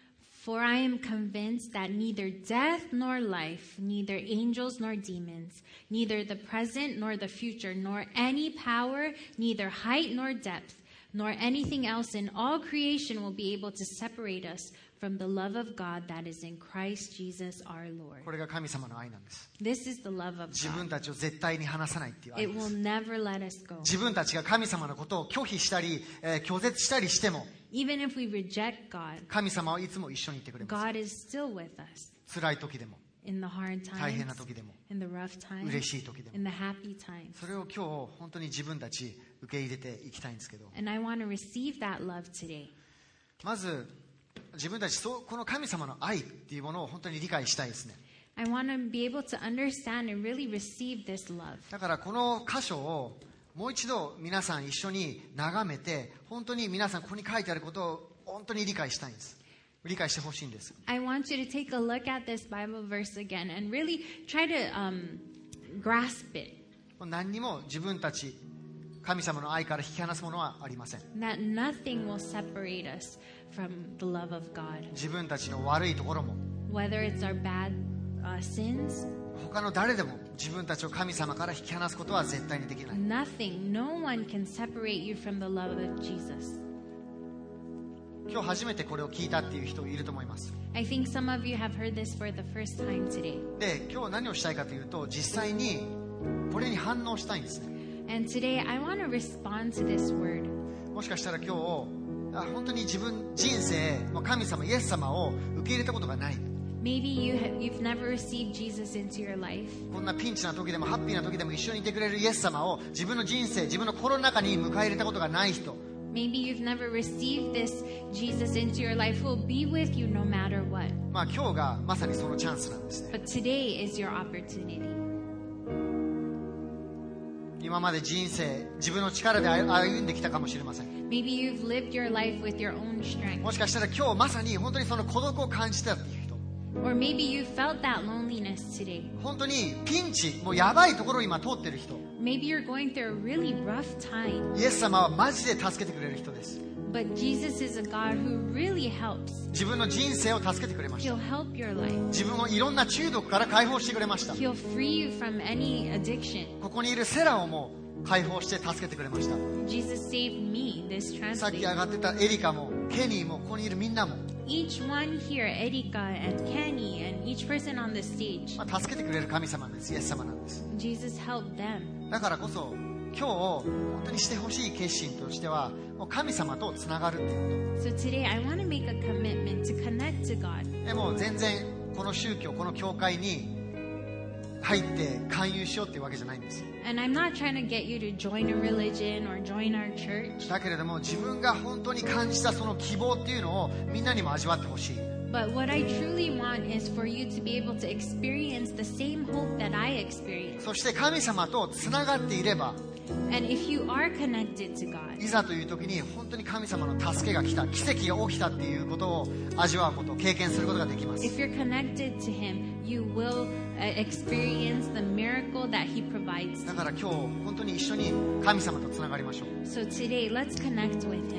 For I am convinced that neither death nor life, neither angels nor demons, neither the present nor the future, nor any power, neither height nor depth, nor anything else in all creation will be able to separate us from the love of God that is in Christ Jesus our Lord. これが神様の愛なんです。 This is the love of 自分 God. たちを絶対に離さないっていう愛 It で will す。 never let us go. 自分たちが神様のことを拒否したり、拒絶したりしても、 Even if we reject God, 神様はいつも一緒にいてくれます。 God is still with us 辛い時でも、 in the hard 大変 times, な時でも、 in the rough times, 嬉しい時でも、 in the happy times. それを今日本当に自分たち受け入れていきたいんですけど、 And I want to receive that love today. まず自分たちこの神様の愛っていうものを本当に理解したいですね。 I want to be able to understand and really receive this love. だからこの箇所をもう一度皆さん一緒に眺めて、本当に皆さんここに書いてあることを本当に理解したいんです。理解してほしいんです。 I want you to take a look at this Bible verse again and really try to grasp it. 何にも自分たち神様の愛から引き離すものはありません。 That nothing will separate us from the love of God. 自分たちの悪いところも Whether it's our bad sins, 他の誰でも自分たちを神様から引き離すことは絶対にできない。 nothing, no one can separate you from the love of Jesus. 今日初めてこれを聞いたっていう人いると思います。 I think some of you have heard this for the first time today. で、今日何をしたいかというと、実際にこれに反応したいんですね。 And today I want to respond to this word. もしかしたら今日本当に自分人生もう神様イエス様を受け入れたことがない。 Maybe you've never received Jesus into your life. こんなピンチな時でもハッピーな時でも一緒にいてくれるイエス様を自分の人生、自分の心の中に迎え入れたことがない人。 Maybe you've never received this Jesus into your life who will be with you no matter what. まあ今日がまさにそのチャンスなんですね。 But today is your opportunity. 今まで人生自分の力で歩んできたかもしれません。 Maybe you've lived your life with your own strength. もしかしたら今日まさに本当にその孤独を感じたっていう人、 Or maybe you felt that loneliness today. 本当にピンチ、もうやばいところを今通ってる人、 Maybe you're going through a really rough time. イエス様はマジで助けてくれる人です。 But Jesus is a God who really helps. 自分の人生を助けてくれました。 He'll help your life. 自分をいろんな中毒から解放してくれました。 He'll free you from any addiction. ここにいるセラをも解放して助けてくれました。 Jesus saved me, this さっき translate. 上がってたエリカもケニーもここにいるみんなも、 Each one here, Erika and Kenny and each person on the stage, まあ、助けてくれる神様です。イエス様なんです。 Jesus helped them. だからこそ今日本当にしてほしい決心としては、もう神様とつながるっていうこ So today I want to make a commitment to connect to God. とでもう全然この宗教、この教会に入って勧誘しようっていうわけじゃないんです。 And I'm not trying to get you to join a religion or join our church. だけれども自分が本当に感じたその希望っていうのをみんなにも味わってほしい。 But what I truly want is for you to be able to experience the same hope that I experienced. そして神様とつながっていれば、 And if you are connected to God, いざという時に本当に神様の助けが来た、奇跡が起きたっていうことを味わうこと、経験することができます。 if you're connected to Him, you will experience the miracle that He provides. だから今日本当に一緒に神様とつながりましょう。 So today, let's connect with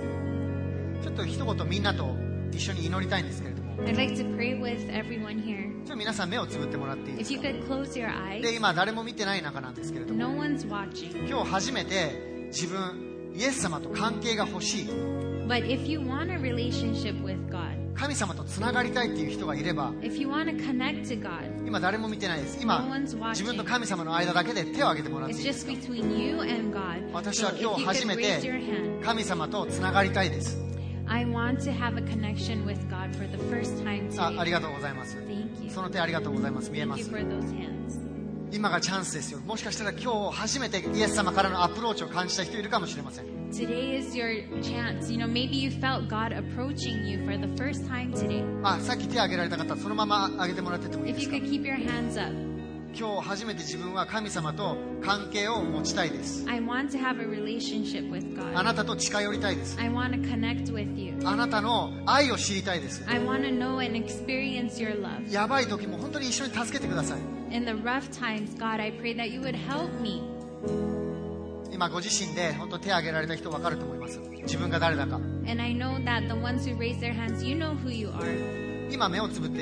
Him. ちょっと一言みんなと一緒に祈りたいんですけれども、 I'd like to pray with everyone here. ちょっと皆さん目をつぶってもらっていいで If す you か。 could close your で eyes. 今誰も見てない中なんですけれども、 No one's watching. 今日初めて自分イエス様と関係が欲しい、 But if you want a relationship with God, 神様とつながりたいっていう人がいれば、 if you want to connect to God, 今誰も見てないです。今 No one's watching. 自分と神様の間だけで手を挙げてもらってい it's いです just か。 between you and God. 私 So は if 今 you 日初 could め raise て your hand. 神様とつながりたいです。 I want to have a connection with God for the first time あり today. がとうございます。 Thank you. その手ありがとうございます。見えま Thank you す。 for those hands. 今がチャンスですよ。もしかしたら今日初めてイエス様からのアプローチを感じた人いるかもしれません。 Today is your chance. You know, maybe you felt God approaching you for the first time today. さっき手を挙げられた方、そのまま挙げてもらっててもいい If で you すか。 could keep your hands up. 今日初めて自分は神様と関係を持ちたいです。 I want to have a relationship with あ God. なたと近寄りたいです。 I want to connect with you. あなたの愛を知りたいです。 I want to know and experience your love. やばい時も本当に一緒に助けてください。 In the rough times, God, I pray that you would help me. 今ご自身で本当手を挙げられた人分かると思います。自分が誰だか。 And I know that the ones who raise their hands, you know who you are. 今目をつぶって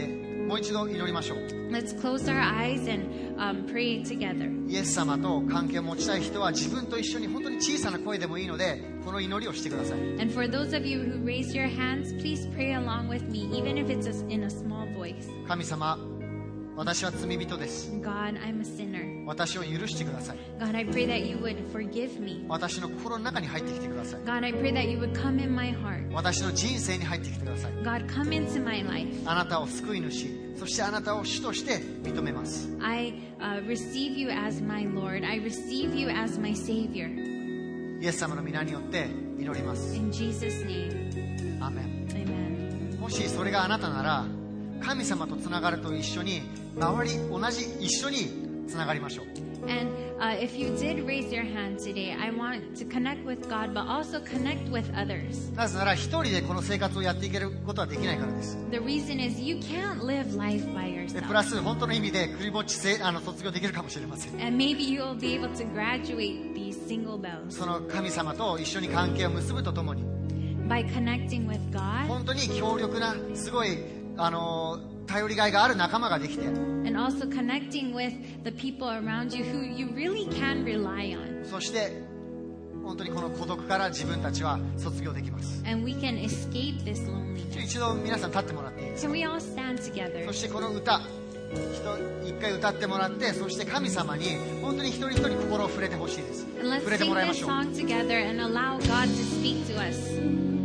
もう一度祈りましょう。 Let's close our eyes and pray together. イエス様と関係を持ちたい人は自分と一緒に本当に小さな声でもいいのでこの祈りをしてください。 And for those of you who raised your hands, please pray along with me, even if it's in a small voice. 神様、私は罪人です。 God, I'm a sinner. 私を許してください。 God, I pray that you would forgive me. 私の心の中に入ってきてください。 God, I pray that you would come in my heart. 私の人生に入ってきてください。 God, come into my life. あなたを救い主、そしてあなたを主として認めます。 I receive you as my Lord. I receive you as my Savior. イエス様の皆によって祈ります。 In Jesus' name, アーメン。 amen. もしそれがあなたなら、神様とつながると一緒に同じ一緒につながりましょう。 And if you did raise your hand today, I want to connect with God, but also connect with others. なぜなら一人でこの生活をやっていけることはできないからです。 The reason is you can't live life by でプラ yourself. ス本当の意味でクリぼっち卒業できるかもしれません。 And maybe you'll be able to graduate these single bells その神様と一緒に関係を結ぶとともに by connecting with God 本当に強力なすごい頼りがいがある仲間ができて、 and also connecting with the people around you who you really can rely on. そして本当にこの孤独から自分たちは卒業できます。 And we can escape this loneliness. 一度皆さん立ってもらっていいです Can か。 we all stand together? そしてこの歌一回歌ってもらって、そして神様に本当に一人一人心を触れてほしいです。 And let's 触れて sing もらいま this しょう。 song together and allow God to speak to us.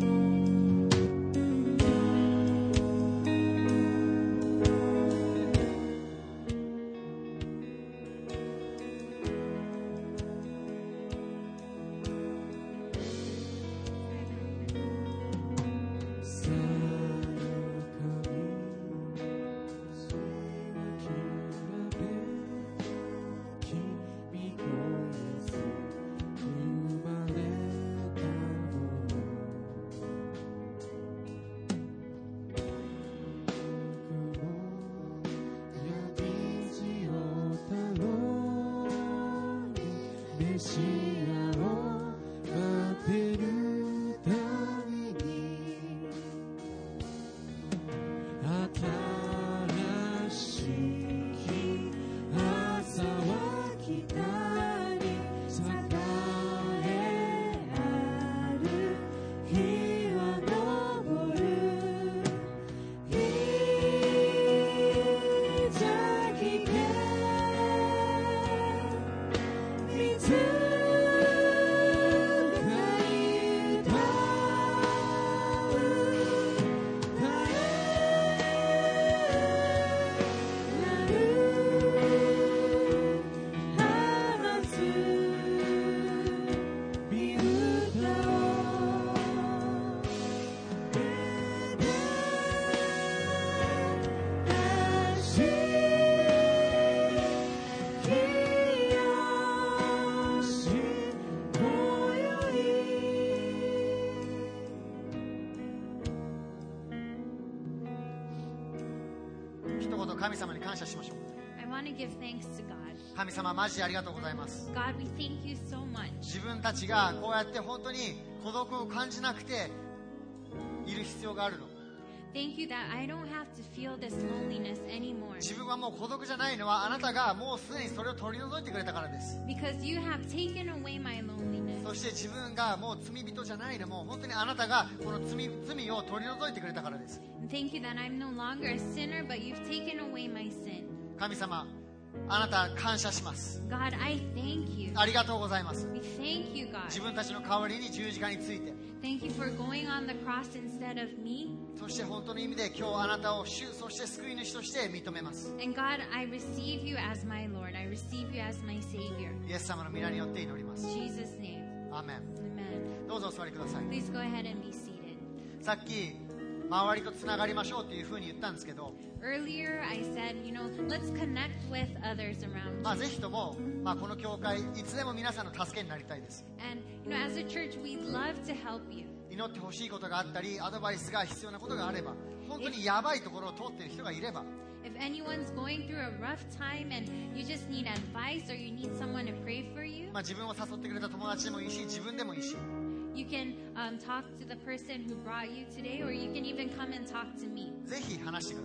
一言神様に感謝しましょう。 I want to give thanks to God. 神様マジでありがとうございます。 God, we thank you so much. 自分たちがこうやって本当に孤独を感じなくている必要があるの。 Thank you that I don't have to feel this loneliness anymore. 自分はもう孤独じゃないのはあなたがもうすでにそれを取り除いてくれたからです。 Because you have taken away my loneliness. そして自分がもう罪人じゃないのも本当にあなたがこの罪を取り除いてくれたからです。 And thank you that I'm no longer a sinner, but you've taken away my sin. 神様、あなた感謝します。 God, I thank you. ありがとうございます。 We thank you, God. 自分たちの代わりに十字架について、 Thank you for going on the cross instead of me. そして本当の意味で今日あなたを主、そして救い主として認めます。 And God, I receive you as my Lord. I receive you as my Savior. イエス様の皆によって祈ります。 In Jesus' name. アーメン。 Amen. どうぞお座りください。 Please go ahead and be seated. さっき周りとつながりましょうっていうふうに言ったんですけど、 Earlier, I said, let's connect with others around ぜひとも、この教会いつでも皆さんの助けになりたいです。 you. And, as a church, we'd love to help you. 祈ってほしいことがあったりアドバイスが必要なことがあれば、本当にやばいところを通っている人がいれば、 If anyone's going through a rough time and you just need advice or you need someone to pray for you, 自分を誘ってくれた友達でもいいし自分でもいいし、 you can talk to the person who brought you today, or you can even come and talk to me. ぜひ話してください。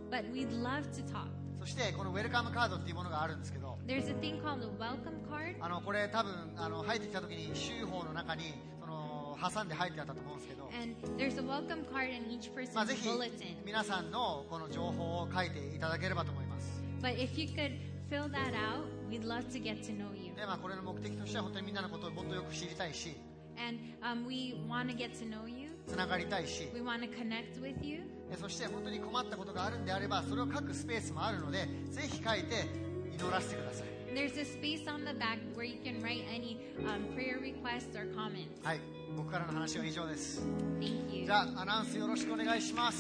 but we'd love to talk. そしてこのウェルカムカードっていうものがあるんですけど、 There's a thing called a welcome card. これ多分入ってきた時に州法の中にその挟んで入ってあったと思うんですけど、 And there's a welcome card in each まあ、 person's ぜひ bulletin. 皆さんのこの情報を書いていただければと思います。 But if you could fill that out, we'd love to get to know you. で、まあ、これの目的としては本当にみんなのことをもっとよく知りたいし、 And we want to get to know you. つながりたいし、 We want to connect with you. そして本当に困ったことがあるんであればそれを書くスペースもあるので、ぜひ書いて祈らせてください。 There's a space on the back where you can write any prayer requests or comments. はい、僕からの話は以上です。 Thank you. じゃあアナウンスよろしくお願いします。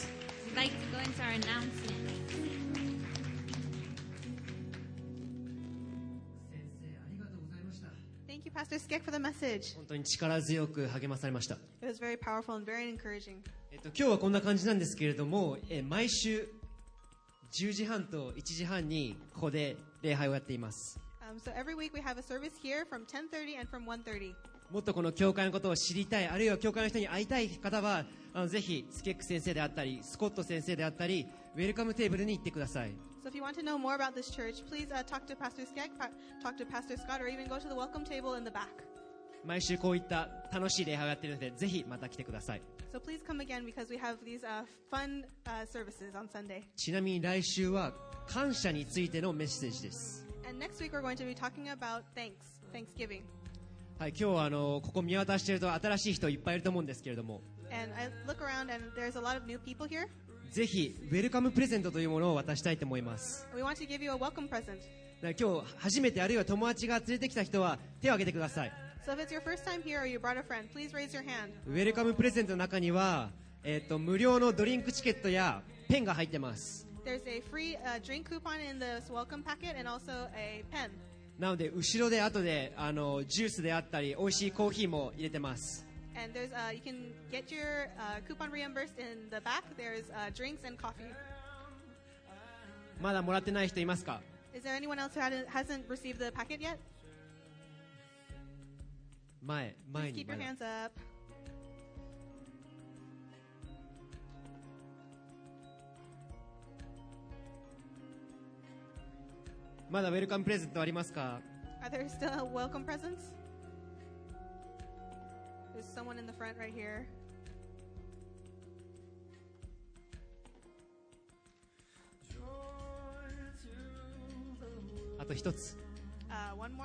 We'd like to go into our announcements. Thank you, Pastor Skek, for the message. 本当に力強く励まされました。 It was very powerful and very encouraging. 今日はこんな感じなんですけれども、毎週10時半と1時半にここで礼拝をやっています。 So every week we have a service here from 10:30 and from 1:30. もっとこの教会のことを知りたい、あるいは教会の人に会いたい方はぜひスケック先生であったりスコット先生であったりウェルカムテーブルに行ってください。 So if you want to know more about this church, please talk to Pastor Skek, talk to Pastor Scott, or even go to the welcome table in the back. 毎週こういった楽しい礼拝をやっているのでぜひまた来てください。 So please come again because we have these fun services on Sunday. ちなみに来週は感謝についてのメッセージです。 And next week we're going to be talking about Thanksgiving. はい、今日はここ見渡していると新しい人いっぱいいると思うんですけれども、 And I look around and there's a lot of new people here. ぜひウェルカムプレゼントというものを渡したいと思います。 We want to give you a welcome present. だから今日初めてあるいは友達が連れてきた人は手を挙げてください。 So if it's your first time here or you brought a friend, please raise your hand. ウェルカムプレゼントの中には、無料のドリンクチケットやペンが入ってます。 There's a free drink coupon in this welcome packet and also a pen. なので後ろで後でジュースであったり美味しいコーヒーも入れてます。 And there's you can get your coupon reimbursed in the back. There's drinks and coffee. まだもらってない人いますか？ Is there anyone else who hasn't received the packet yet? 前 Please に keep your hands up. まだウェルカムプレゼントありますか？ Are there still welcome presents? There's someone in the front right here. あと一つ。 One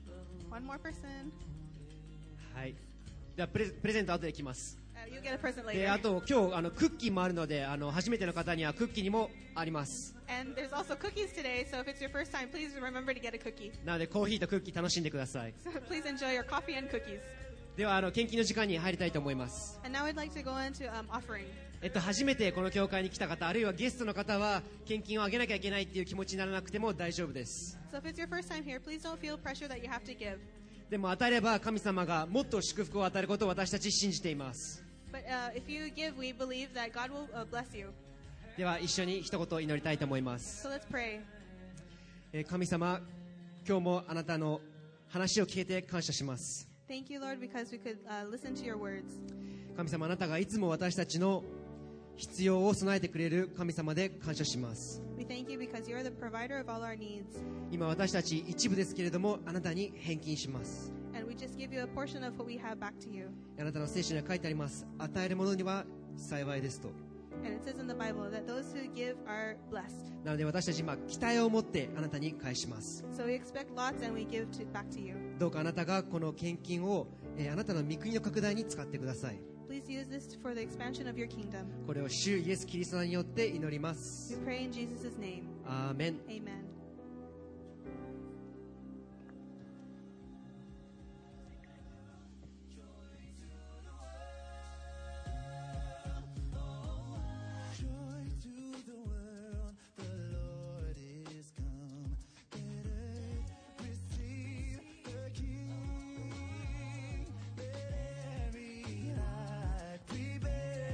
more person. はい。ではプレゼント後で来ます。 You get a present で later. あと今日クッキーもあるので初めての方にはクッキーにもあります。 And there's also cookies today. So if it's your first time, please remember to get a cookie. なのでコーヒーとクッキー楽しんでください。 So please enjoy your coffee and cookies. では献金の時間に入りたいと思います。 And now I'd like to go into offering. 初めてこの教会に来た方あるいはゲストの方は献金をあげなきゃいけないっていう気持ちにならなくても大丈夫です。 So if it's your first time here, please don't feel pressure that you have to give. でも与えれば神様がもっと祝福を与えることを私たち信じています。 But if you give, we believe that God will bless you. では一緒に一言祈りたいと思います。 So let's pray. 神様、今日もあなたの話を聞けて感謝します。 Thank you, Lord, because we could listen to your words. 神様、あなたがいつも私たちの必要を備えてくれる神様で感謝します。 We thank you because you're the provider of all our needs. 今私たち一部ですけれどもあなたに返金します。 And we just give you a portion of what we have back to you. あなたの聖書には書いてあります。与えるものには幸いですと。 And it says in the Bible that those who give are blessed. なので私たち今期待を持ってあなたに返します。 So we expect lots and we give back to you. どうかあなたがこの献金をあなたの御国の拡大に使ってください。 Please use this for the expansion of your kingdom. これを主イエス・キリストによって祈ります。 We pray in Jesus' name. アーメン。 Amen.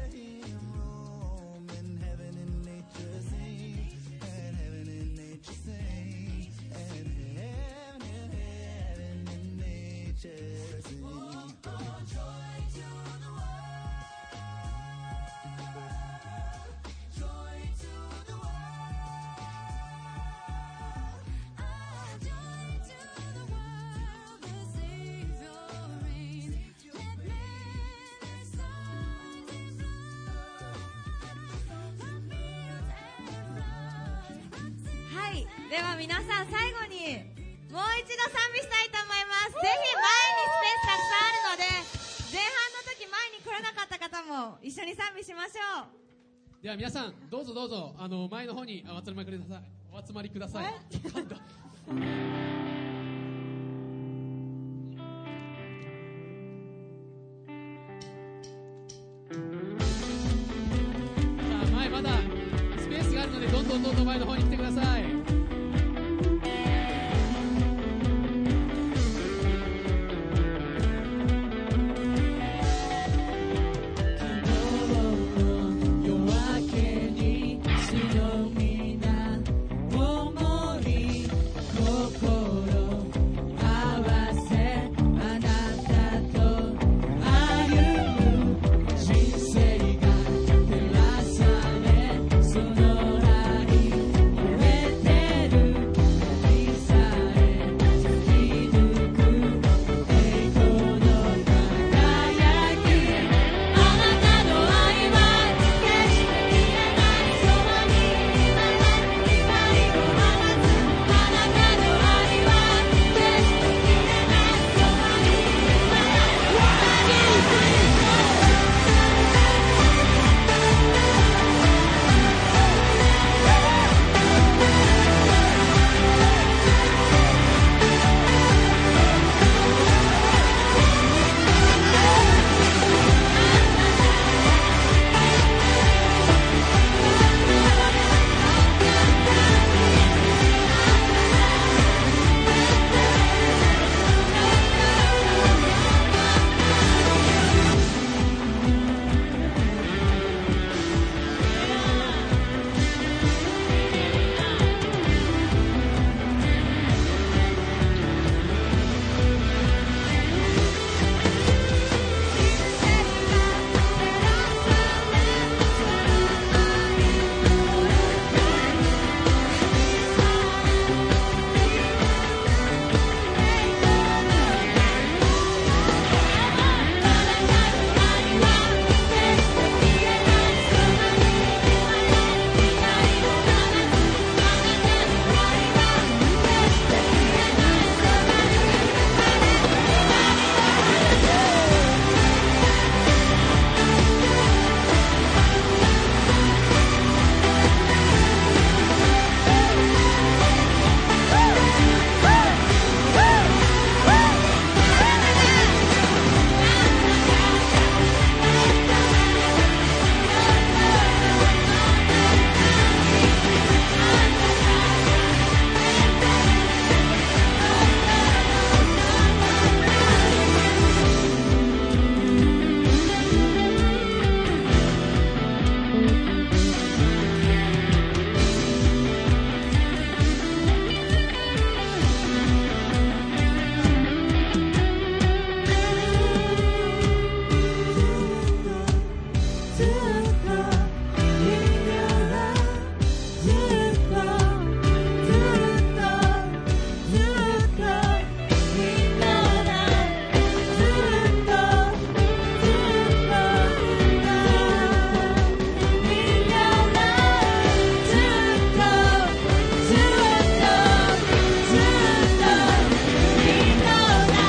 Sing, and heaven and nature sing. い、では皆さん最後にもう一度賛美したいと思います。ぜひ前にスペースたくさんあるので、前半の時前に来れなかった方も一緒に賛美しましょう。 では皆さんどうぞどうぞ前の方にお集まりください。お集まりください。噛んだ。さあ前まだスペースがあるのでどんどん前の方に来てください。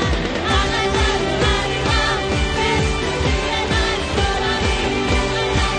「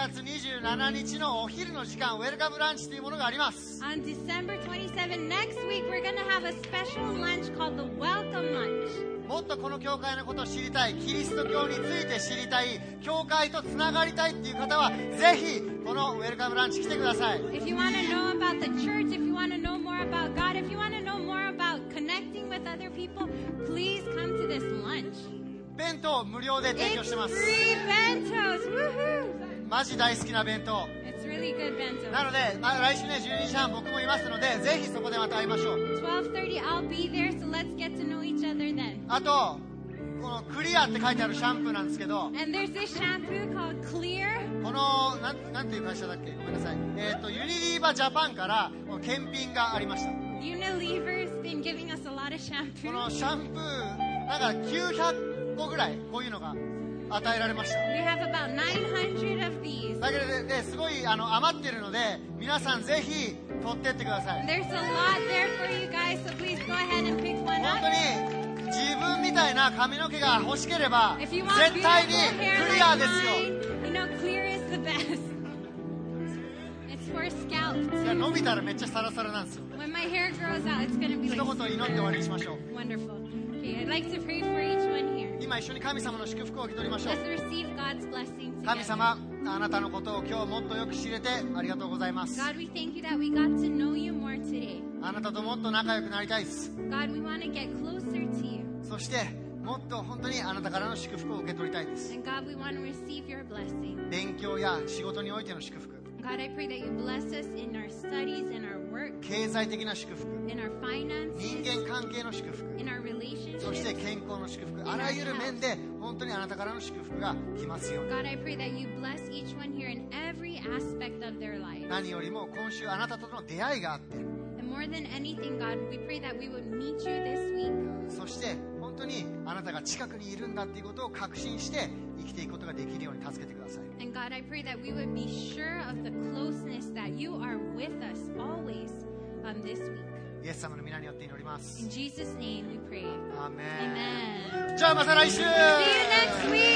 月27日のお昼の時間、ウェルカムランチというものがあります。 On December 27, next week, we're going to have a special lunch called the Welcome Lunch. もっとこの教会のことを知りたい、キリスト教について知りたい、教会とつながりたいっていう方はぜひこのウェルカムランチ来てください。 If you want to know about the church, if you want to know more about God, if you want to know more about connecting with other people, please come to this lunch. 弁当無料で提供 It's してます。 free bentos. Woohoo! マジ大好きな弁当 It's really good な bentos. ので、来週ね12時半僕もいますので、ぜひそこでまた会いましょう。 12:30, I'll be there, so let's get to know each other then. あとこのクリアって書いてあるシャンプーなんですけど、 And there's this shampoo called Clear. このなんていう会社だっけ、ごめんなさい、ユニリーバジャパンから検品がありました。 Unilever's been giving us a lot of こ shampoo. のシャンプーなんか900個ぐらいこういうのが与えられました。 We have about 900 of these. だけですごい余ってるので、皆さんぜひ取ってってください。 There's a lot there for you guys, so please go ahead and pick one 本 up. 当に自分みたいな髪の毛が欲しければ If you want 絶対 beautiful に hair クリア like ですよ。 mine, you know clear is the best. It's for scalp いや too. 伸びたらめっちゃサラサラなんですよ。 When my hair grows out, it's gonna be 一 like 言祈って終わりにしましょう。 wonderful. Okay, I'd like to pray for each one here. 今一緒に神様の祝福を受け取りましょう。 Let's receive God's blessing 神 together. 様、あなたのことを今日もっとよく知れてありがとうございます。 God, we thank you that we got to know you more today. あなたともっと仲良くなりたいです。 God, we want to get closer to you. そしてもっと本当にあなたからの祝福を受け取りたいです。 And God, we want to receive your blessing. 勉強や仕事においての祝福、 God, I pray that you bless us in our studies, in our work, 経済的な祝福、 in our 人 finances, 間関係の祝福、 in our そして relationships. 健康の祝福、あらゆる面で本当にあなたからの祝福が来ますように。 God, I pray that you bless each one here in every aspect of their life. 何よりも今週あなたとの出会いがあって、 And more than anything, God, we pray that we would meet you this week. そして本当にあなたが近くにいるんだっていうことを確信して生きていくことができるように助けてください。 And God, I pray that we would be sure of the closeness that you are with us always this week. イエス様の皆によって祈ります。 In Jesus' name we pray. アーメン。 Amen. じゃあまた来週。 See you next week.